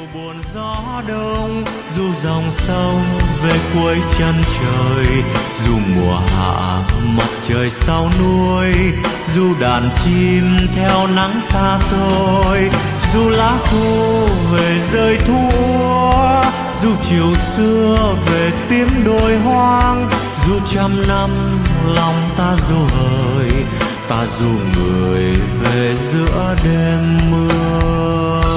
buồn gió đông, dù dòng sông về cuối chân trời, dù mùa hạ mặt trời sau núi, dù đàn chim theo nắng xa xôi, dù lá thu về rơi thuở, dù chiều xưa về tiếng đồi hoang, dù trăm năm lòng ta dù hời, ta dù người về giữa đêm mưa.